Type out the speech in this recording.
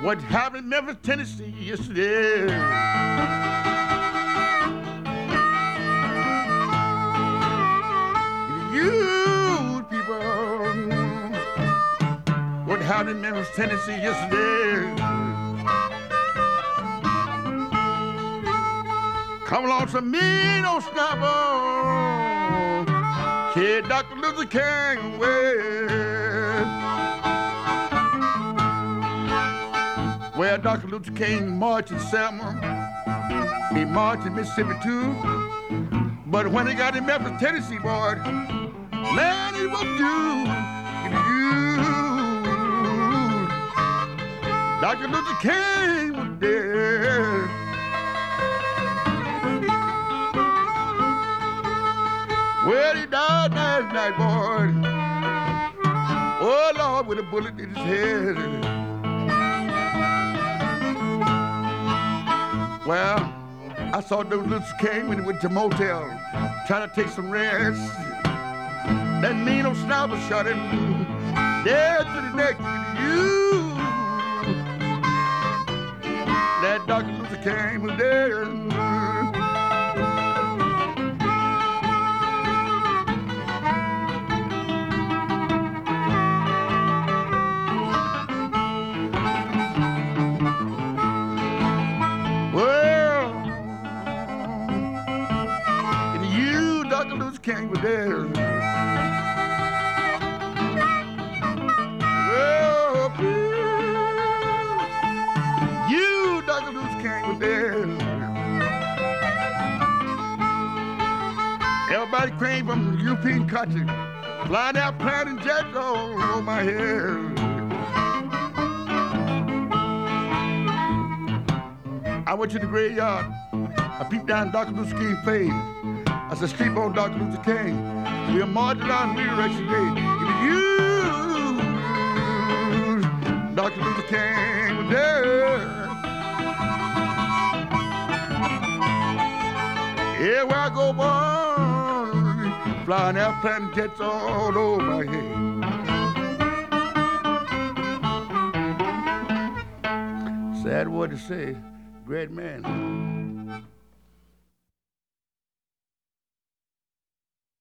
what happened in Memphis, Tennessee yesterday. You people, what happened in Memphis, Tennessee yesterday. Come along some mean old snapper, kid Dr. Luther King way. Where Dr. Luther King marched in Selma, he marched in Mississippi too. But when he got in Memphis, Tennessee, boy, man, he was due. Dr. Luther King was dead. Well, he died last night, boy. Oh, Lord, with a bullet in his head. Well, I saw Dr. Luther King when he went to motel, trying to take some rest. That mean old sniper shot him dead to the neck. You, that Dr. Luther King was dead. Dr. Luther King was dead. Oh, you, Dr. Luther King was dead. Everybody came from the European country, flying out planting jets all over my head. I went to the graveyard. I peeped down Dr. Luther King's face. I said, sleep on Dr. Luther King. We're marching on Resurrection Day. You, Dr. Luther King was dead. Yeah, where I go, boy, flying airplane jets all over my head. Sad word to say, great man.